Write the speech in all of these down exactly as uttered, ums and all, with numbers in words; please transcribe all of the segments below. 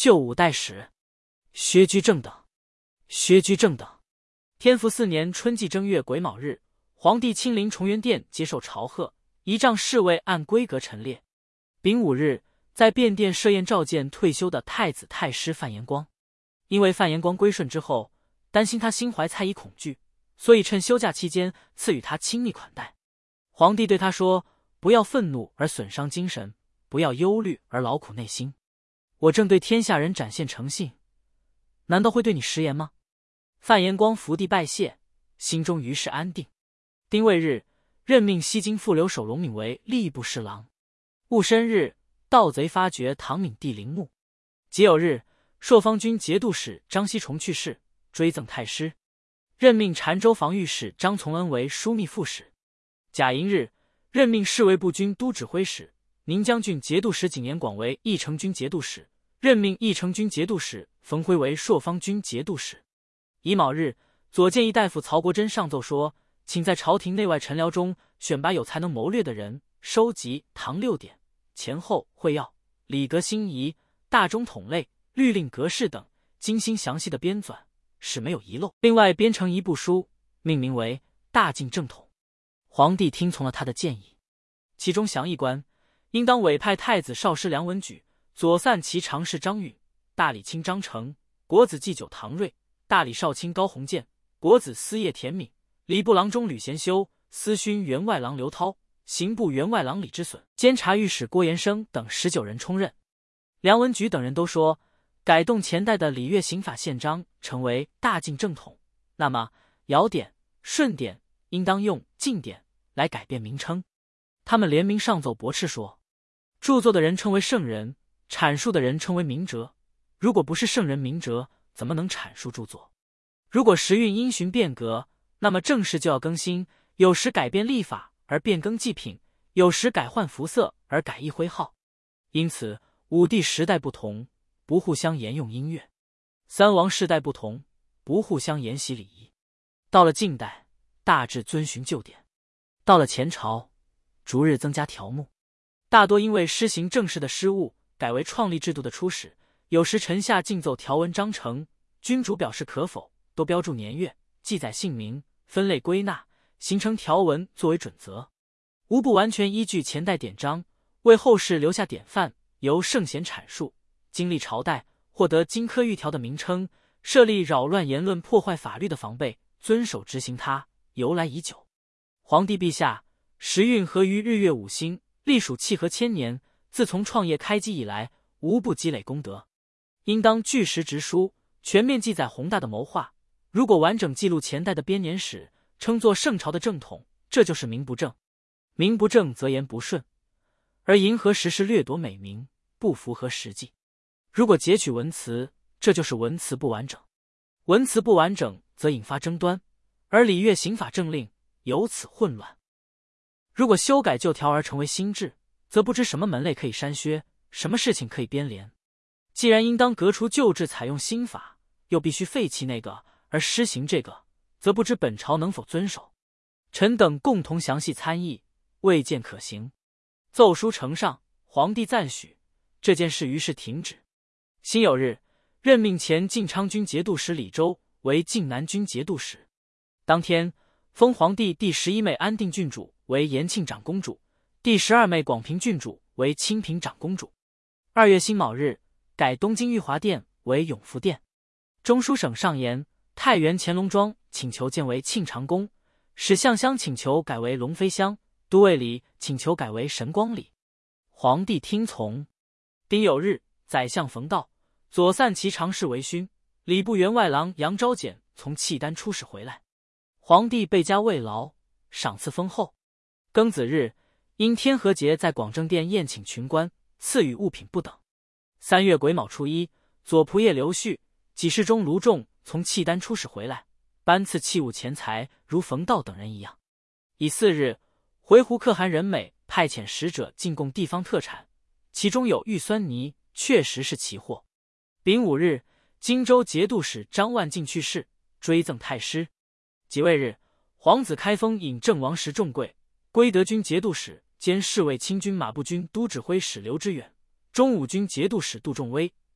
旧五代史。薛居正等。薛居正等。天福四年春季正月癸卯日，皇帝亲临崇元殿接受朝贺，仪仗侍卫按规格陈列。丙午日，在便殿设宴召见退休的太子太师范延光。因为范延光归顺之后，担心他心怀猜疑恐惧，所以趁休假期间赐予他亲密款待。皇帝对他说：不要愤怒而损伤精神，不要忧虑而劳苦内心。我正对天下人展现诚信，难道会对你食言吗？范延光伏地拜谢，心中于是安定。丁未日，任命西京副留守龙敏为吏部侍郎。戊申日，盗贼发掘唐闵帝陵墓。己酉日，朔方军节度使张锡崇去世，追赠太师。任命澶州防御使张从恩为枢密副使。甲寅日，任命侍卫部军都指挥使、宁将军节度使景延广为义城军节度使，任命义城军节度使冯辉为朔方军节度使。乙卯日，左谏议大夫曹国珍上奏说，请在朝廷内外臣僚中选拔有才能谋略的人，收集唐六典、前后会要、礼格心仪、大中统类、律令格式等，精心详细的编纂，使没有遗漏。另外编成一部书，命名为《大晋正统》。皇帝听从了他的建议，其中详议官应当委派太子少师梁文举、左散骑常侍张允、大理卿张成、国子祭酒唐睿、大理少卿高鸿渐、国子司业田敏、礼部郎中吕贤修、司勋员外郎刘涛、刑部员外郎李之隼、监察御史郭延生等十九人充任。梁文举等人都说，改动前代的礼乐刑法宪章，成为大晋正统，那么尧典、舜典应当用晋典来改变名称。他们联名上奏驳斥说，著作的人称为圣人，阐述的人称为明哲，如果不是圣人明哲，怎么能阐述著作？如果时运因循变革，那么政事就要更新，有时改变历法而变更祭品，有时改换服色而改易徽号。因此五帝时代不同，不互相沿用音乐；三王世代不同，不互相沿袭礼仪。到了晋代，大致遵循旧典；到了前朝，逐日增加条目，大多因为施行政事的失误，改为创立制度的初始。有时臣下竞奏条文章程，君主表示可否，都标注年月，记载姓名，分类归纳，形成条文作为准则。无不完全依据前代典章，为后世留下典范，由圣贤阐述。经历朝代，获得金科玉条的名称，设立扰乱言论、破坏法律的防备，遵守执行它，由来已久。皇帝陛下，时运合于日月五星，历数契合千年，自从创业开基以来，无不积累功德。应当据实直书，全面记载宏大的谋划。如果完整记录前代的编年史，称作圣朝的正统，这就是名不正。名不正则言不顺，而迎合时事掠夺美名，不符合实际。如果截取文辞，这就是文辞不完整。文辞不完整则引发争端，而礼乐刑法政令由此混乱。如果修改旧条而成为新制，则不知什么门类可以删削，什么事情可以编连。既然应当革除旧制，采用新法，又必须废弃那个而施行这个，则不知本朝能否遵守。臣等共同详细参议，未见可行。奏书呈上，皇帝赞许，这件事于是停止。辛酉日，任命前晋昌军节度使李周为晋南军节度使。当天，封皇帝第十一妹安定郡主为延庆长公主，第十二妹广平郡主为清平长公主。二月辛卯日，改东京裕华殿为永福殿。中书省上言，太原乾隆庄请求建为庆长宫，使相乡请求改为龙飞乡，都尉里请求改为神光里。皇帝听从。丁酉日，宰相冯道、左散骑常侍韦勋、礼部员外郎杨昭简从契丹出使回来，皇帝倍加慰劳，赏赐丰厚。庚子日，因天和节在广正殿宴请群官，赐予物品不等。三月癸卯初一，左仆射刘旭、给事中卢仲从契丹出使回来，颁赐器物钱财，如冯道等人一样。乙巳日，回鹘可汗仁美派遣使者进贡地方特产，其中有玉酸泥，确实是奇货。丙午日，荆州节度使张万进去世，追赠太师。己未日，皇子开封引郑王时重贵、归德军节度使兼侍卫亲军马步军都指挥使刘知远、中武军节度使杜仲威、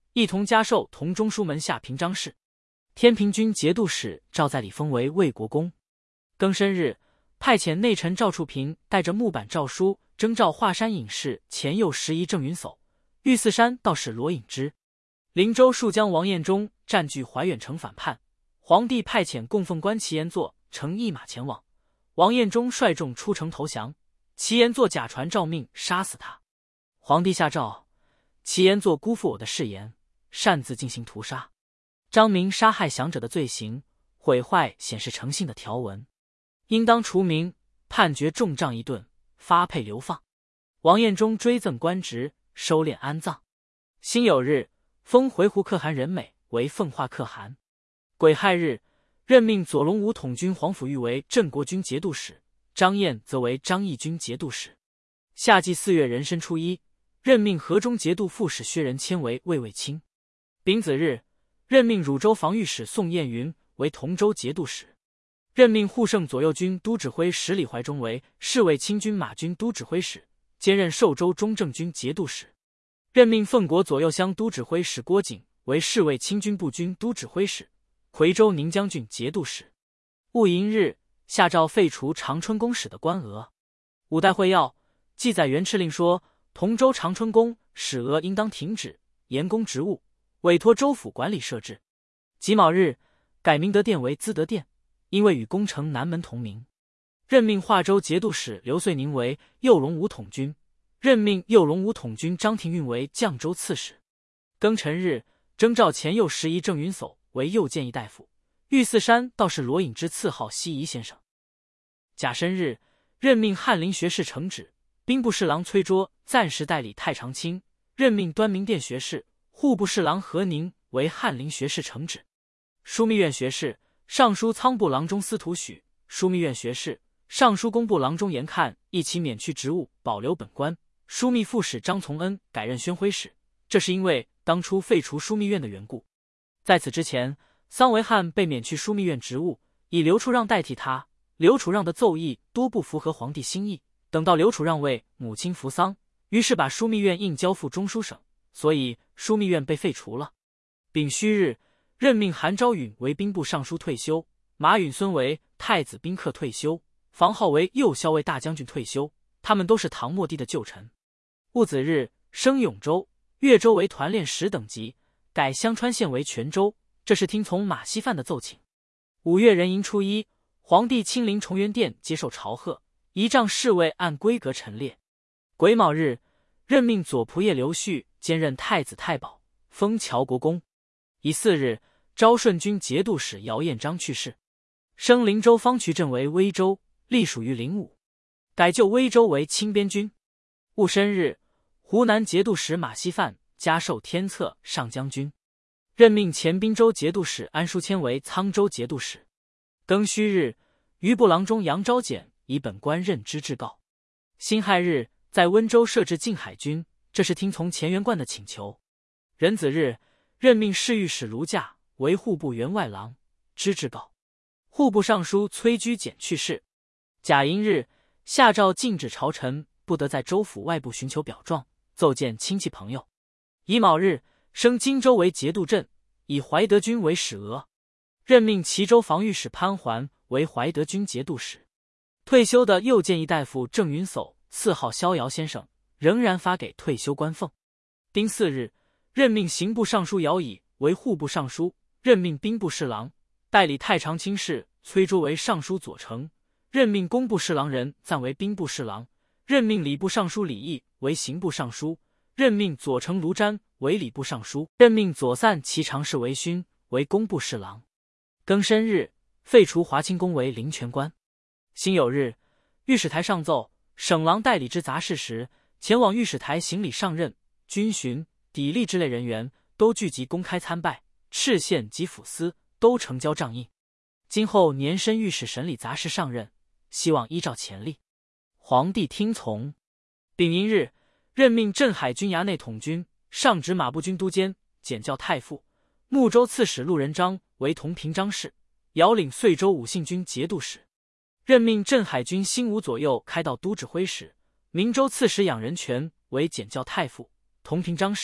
一同加授同中书门下平章事。天平军节度使赵在礼封为魏国公。庚申日，派遣内臣赵处平带着木板诏书征召华山隐士前右十一郑云叟、玉四山道士罗隐之。灵州戍将王彦忠占据怀远城反叛，皇帝派遣供奉官齐延作乘一马前往，王彦忠率众出城投降，齐延作假传诏命杀死他。皇帝下诏，齐延作辜负我的誓言，擅自进行屠杀，彰明杀害降者的罪行，毁坏显示诚信的条文，应当除名，判决重杖一顿，发配流放。王彦忠追赠官职，收敛安葬。辛酉日，封回鹘可汗仁美为奉化可汗。癸亥日，任命左龙武统军黄甫玉为镇国军节度使，张燕则为张义军节度使。夏季四月壬申初一，任命河中节度副使薛仁谦为卫尉卿。丙子日，任命汝州防御使宋彦云为同州节度使。任命护圣左右军都指挥使李怀忠为侍卫亲军马军都指挥使，兼任寿州中正军节度使。任命凤国左右乡都指挥使郭景为侍卫亲军步军都指挥使，夔州宁将军节度使。戊寅日，下诏废除长春公使的官额。五代会要记载元敕令说，同州长春公使额应当停止，严公职务，委托州府管理设置。己卯日，改明德殿为资德殿，因为与宫城南门同名。任命华州节度使刘遂宁为右龙武统军，任命右龙武统军张廷运为绛州刺史。庚辰日，征召前右十一郑云叟为右谏议大夫，玉四山道士罗隐之赐号西夷先生。甲申日，任命翰林学士承旨、兵部侍郎崔卓暂时代理太常卿，任命端明殿学士、户部侍郎何宁为翰林学士承旨。枢密院学士、尚书仓部郎中司徒许、枢密院学士、尚书工部郎中严看一起免去职务，保留本官。枢密副使张从恩改任宣徽使，这是因为当初废除枢密院的缘故。在此之前，桑维汉被免去枢密院职务，以刘处让代替他。刘处让的奏议多不符合皇帝心意，等到刘处让为母亲扶丧，于是把枢密院硬交付中书省，所以枢密院被废除了。丙戌日，任命韩昭允为兵部尚书退休，马允孙为太子宾客退休，房浩为右校尉大将军退休，他们都是唐末帝的旧臣。戊子日，升永州、越州为团练使等级，改香川县为泉州，这是听从马希范的奏请。五月壬寅初一，皇帝亲临崇元殿接受朝贺，仪仗侍卫按规格陈列。癸卯日，任命左仆射刘旭兼任太子太保，封乔国公。乙巳日，昭顺军节度使姚彦章去世，升灵州方渠镇为威州，隶属于灵武，改就威州为清边军。戊申日，湖南节度使马希范加授天策上将军，任命前滨州节度使安书谦为沧州节度使。庚戌日，余部郎中杨昭简以本官任之至告。辛亥日，在温州设置靖海军，这是听从钱元贯的请求。壬子日，任命侍御史卢驾为户部员外郎，知至告。户部尚书崔居简去世。甲寅日，下诏禁止朝臣不得在州府外部寻求表状，奏见亲戚朋友。乙卯日，升荆州为节度镇，以怀德军为使额，任命齐州防御使潘桓为怀德军节度使。退休的右谏议大夫郑云叟赐号逍遥先生，仍然发给退休官俸。丁巳日，任命刑部尚书姚乙为户部尚书，任命兵部侍郎代理太常卿事崔卓为尚书左丞，任命工部侍郎任暂为兵部侍郎，任命礼部尚书李毅为刑部尚书，任命左丞卢瞻为礼部尚书，任命左散骑常侍韦勋为工部侍郎。庚申日，废除华清宫为临权官。辛酉日，御史台上奏，省郎代理之杂事时，前往御史台行礼上任、军巡、砥砺之类人员，都聚集公开参拜，敕县及府司都呈交仗印。今后年申御史审理杂事上任，希望依照前例。皇帝听从。丙寅日，任命镇海军衙内统军、上直马步军都监、检校太傅、睦州刺史陆仁章为同平章事，遥领遂州武信军节度使。任命镇海军新武左右开道都指挥使、明州刺史养仁权为检校太傅、同平章事，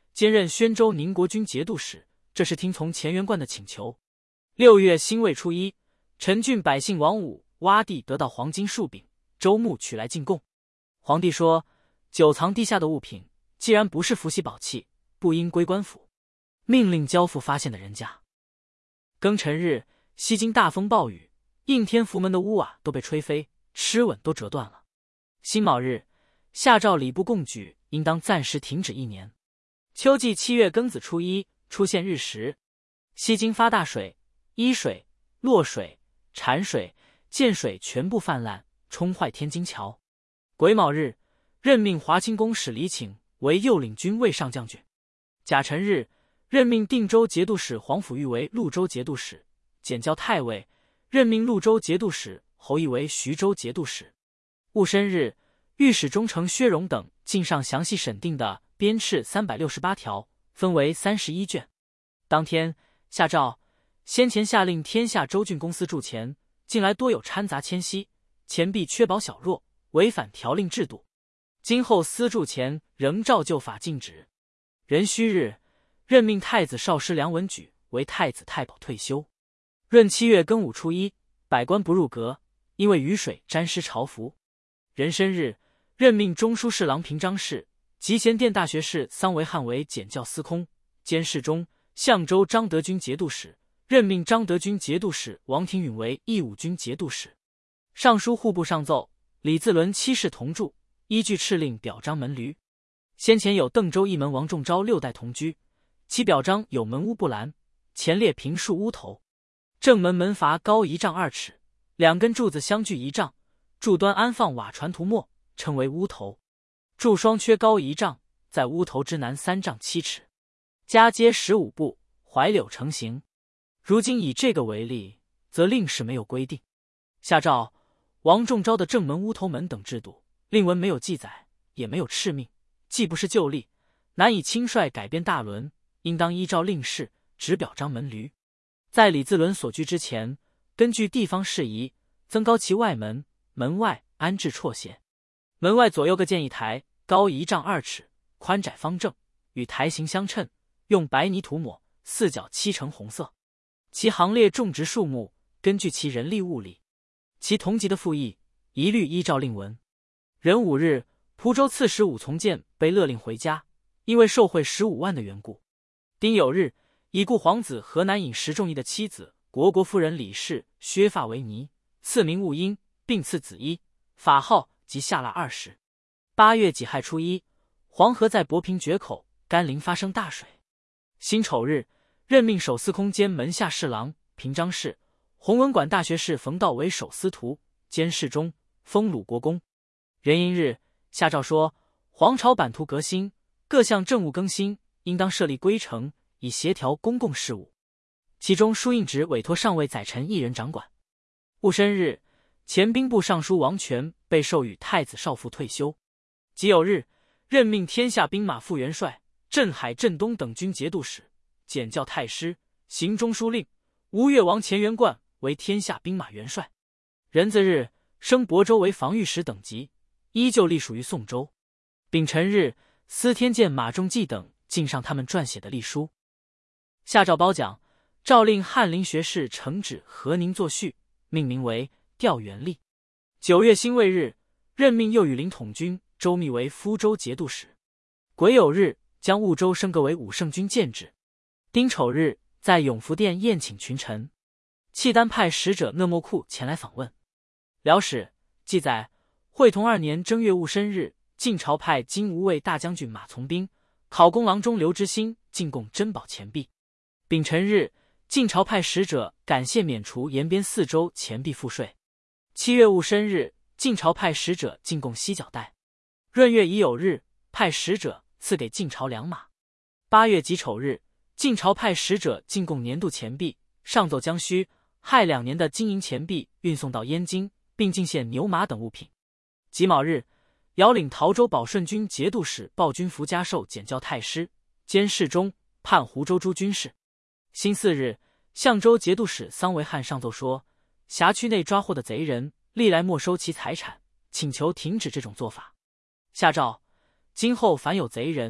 兼任宣州宁国军节度使，这是听从乾元观的请求。六月辛未初一，陈郡百姓王武、洼地得到黄金数柄，周穆取来进贡。皇帝说，久藏地下的物品，既然不是福稀宝器，不应归官府，命令交付发现的人家。庚辰日，西京大风暴雨，应天福门的屋瓦都被吹飞，螭吻都折断了。辛卯日，下诏礼部贡举应当暂时停止一年。秋季七月庚子初一，出现日食，西京发大水，伊水、洛水、产水、涧水全部泛滥，冲坏天津桥。癸卯日，任命华清公使李请为右领军卫上将军。甲辰日，任命定州节度使黄甫玉为潞州节度使，检校太尉；任命潞州节度使侯毅为徐州节度使。戊申日，御史中丞薛荣等进上详细审定的编敕三百六十八条，分为三十一卷。当天下诏，先前下令天下州郡公司铸钱，近来多有掺杂迁徙，钱币缺薄小弱，违反条令制度。今后私铸钱仍照旧法禁止。壬戌日，任命太子少师梁文举为太子太保退休。闰七月庚午初一，百官不入阁，因为雨水沾湿朝服。壬申日，任命中书侍郎平章事、集贤殿大学士桑维汉为检校司空、监侍中、相州张德军节度使；任命张德军节度使王廷允为义武军节度使。尚书户部上奏，李自伦七世同住，依据敕令表彰门闾。先前有邓州一门王仲昭六代同居，其表彰有门屋不拦，前列平数屋头，正门门阀高一丈二尺，两根柱子相距一丈，柱端安放瓦船涂墨，称为屋头。柱双缺高一丈，在屋头之南三丈七尺，家阶十五步，槐柳成形。如今以这个为例，则令是没有规定。下诏，王仲昭的正门屋头门等制度，令文没有记载，也没有敕命，既不是旧例，难以轻率改变大伦，应当依照令式，只表彰门闾。在李自伦所居之前，根据地方事宜，增高其外门，门外安置绰鞋。门外左右各建一台，高一丈二尺，宽窄方正，与台形相称，用白泥涂抹，四角漆成红色。其行列种植树木，根据其人力物力。其同级的赋役，一律依照令文。壬午日，蒲州刺史武从谏被勒令回家，因为受贿十五万的缘故。丁酉日，已故皇子河南尹石仲义的妻子国国夫人李氏削发为尼，赐名戊英，并赐子衣，法号即下腊二十。八月己亥初一，黄河在博平决口，甘霖发生大水。辛丑日，任命守司空兼门下侍郎平章事、弘文馆大学士冯道为守司徒兼侍中，封鲁国公。壬寅日，下诏说，皇朝版图革新，各项政务更新，应当设立规程，以协调公共事务。其中书印职委托上尉宰臣一人掌管。戊申日，前兵部尚书王权被授予太子少傅退休。己酉日，任命天下兵马副元帅、镇海、镇东等军节度使，检校太师，行中书令。吴越王钱元贯为天下兵马元帅。壬子日，升亳州为防御使等级，依旧隶属于宋州。丙辰日，司天监马仲济等进上他们撰写的隶书。下诏褒奖，诏令翰林学士承旨和宁作序，命名为调元历。九月辛未日，任命右羽林统军周密为夫州节度使。癸酉日，将婺州升格为武圣军建制。丁丑日，在永福殿宴请群臣。契丹派使者讷莫库前来访问。辽史记载，会同二年正月戊申日，晋朝派金吾卫大将军马从兵、考功郎中刘知新进贡珍宝钱币。丙辰日，晋朝派使者感谢免除延边四州钱币赋税。七月戊申日，晋朝派使者进贡犀角带。闰月乙酉日，派使者赐给晋朝良马。八月己丑日，晋朝派使者进贡年度钱币，上奏将须亥两年的金银钱币运送到燕京，并进献牛马等物品。己卯日，遥领陶州保顺军节度使鲍君福加授检校太师兼侍中，判湖州诸军事。辛巳日，相州节度使桑维汉上奏说，辖区内抓获的贼人历来没收其财产，请求停止这种做法。下诏，今后凡有贼人，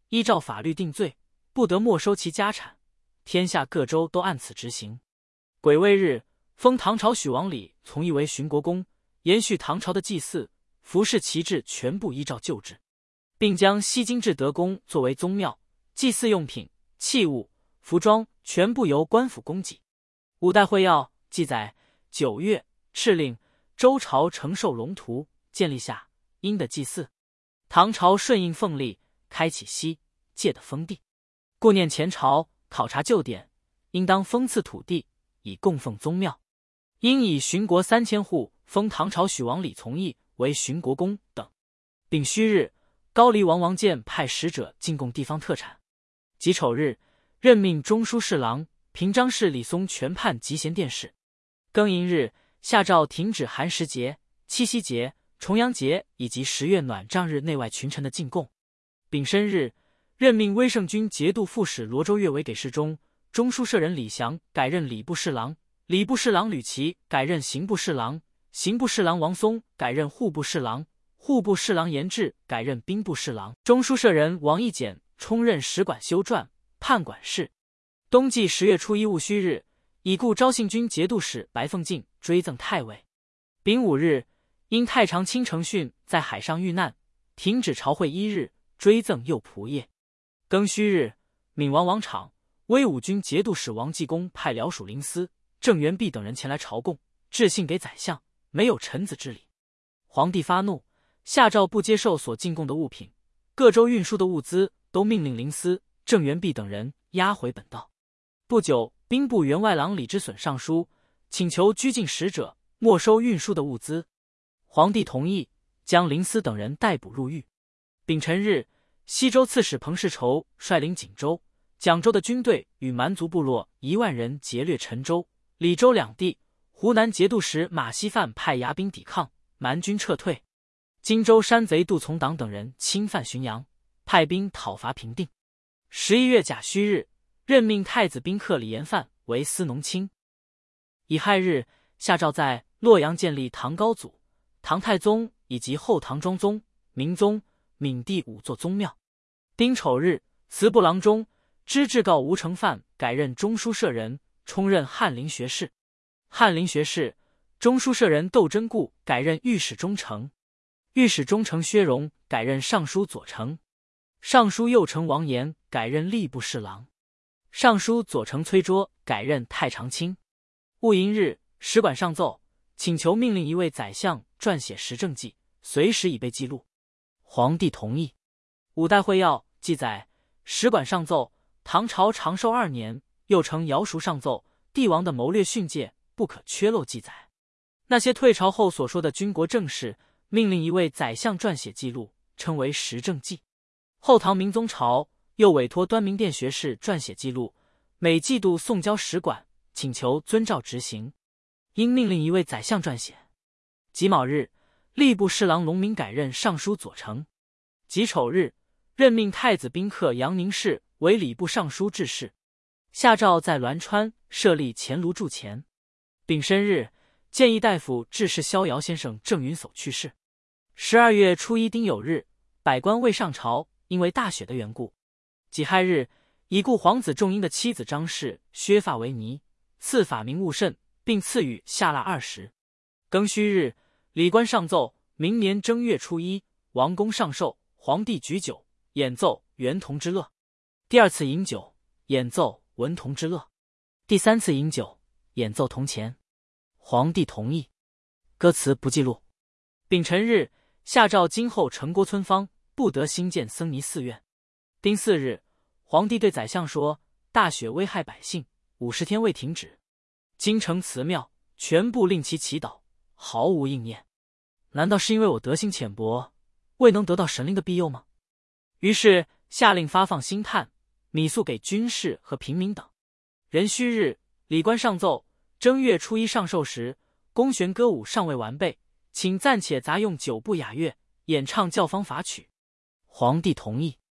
依照法律定罪，不得没收其家产。天下各州都按此执行。癸未日，封唐朝许王李从义为寻国公，延续唐朝的祭祀、服饰旗帜全部依照旧制，并将西京至德宫作为宗庙，祭祀用品、器物、服装全部由官府供给。五代会要记载，九月，敕令周朝承受龙图，建立下殷的祭祀。唐朝顺应奉历，开启西界的封地。顾念前朝，考察旧典，应当封赐土地，以供奉宗庙。应以巡国三千户，封唐朝许王李从义为巡国公等。丙戌日，高丽王王建派使者进贡地方特产。己丑日，任命中书侍郎、平章事李松全判集贤殿试。庚寅日，下诏停止寒食节、七夕节、重阳节以及十月暖帐日内外群臣的进贡。丙申日，任命威胜军节度副使罗周岳为给事中，中书舍人李祥改任礼部侍郎，礼部侍郎吕琦改任刑部侍郎，刑部侍郎王松改任户部侍郎，户部侍郎严志改任兵部侍郎，中书舍人王义简充任使馆修撰、判管事。冬季十月初一戊戌日，已故昭信军节度使白凤进追赠太尉。丙午日，因太常卿程训在海上遇难，停止朝会一日，追赠右仆射。庚戌日，闽王王昶、威武军节度使王继功派辽属林司、郑元弼等人前来朝贡，致信给宰相，没有臣子之礼。皇帝发怒，下诏不接受所进贡的物品，各州运输的物资都命令林司、郑元弼等人押回本道。不久，兵部员外郎李之损上书，请求拘禁使者，没收运输的物资。皇帝同意，将林司等人逮捕入狱。丙辰日，西州刺史彭世仇率领锦州、蒋州的军队与蛮族部落一万人劫掠陈州、李州两地。湖南节度使马希范派牙兵抵抗，蛮军撤退。荆州山贼杜从党等人侵犯浔阳，派兵讨伐平定。十一月甲戌日，任命太子宾客李延范为司农卿。乙亥日，下诏在洛阳建立唐高祖、唐太宗以及后唐庄宗、明宗、闵帝五座宗庙。丁丑日，祠部郎中知制告吴承范改任中书舍人，充任翰林学士。翰林学士、中书舍人窦真固改任御史中丞，御史中丞薛荣改任尚书左丞，尚书右丞王延改任吏部侍郎，尚书左丞崔卓改任太常卿。戊寅日，使馆上奏，请求命令一位宰相撰写时政记，随时以备记录。皇帝同意。五代会要记载，使馆上奏，唐朝长寿二年，又称尧蜀上奏，帝王的谋略训诫不可缺漏记载。那些退朝后所说的军国政事，命令一位宰相撰写记录，称为时政记。后唐明宗朝又委托端明殿学士撰写记录，每季度送交使馆，请求遵照执行。应命令一位宰相撰写。己卯日，吏部侍郎龙明改任尚书左丞。己丑日，任命太子宾客杨宁氏为礼部尚书制事。下诏在栾川设立乾庐铸钱。丙申日，谏议大夫制事逍遥先生郑云叟去世。十二月初一丁酉日，百官未上朝，因为大雪的缘故。己亥日，已故皇子仲英的妻子张氏削发为尼，赐法名务慎，并赐予下腊二十。庚戌日，礼官上奏，明年正月初一，王公上寿，皇帝举酒演奏元童之乐。第二次饮酒，演奏文童之乐。第三次饮酒，演奏铜钱。皇帝同意。歌词不记录。丙辰日，下诏今后城郭村坊不得兴建僧尼寺院。丁巳日，皇帝对宰相说，大雪危害百姓，五十天未停止，京城祠庙全部令其祈祷，毫无应验。难道是因为我德行浅薄，未能得到神灵的庇佑吗？于是下令发放薪炭、米粟给军士和平民等。壬戌日，礼官上奏，正月初一上寿时，宫弦歌舞尚未完备，请暂且杂用九部雅乐，演唱教坊法曲。皇帝同意。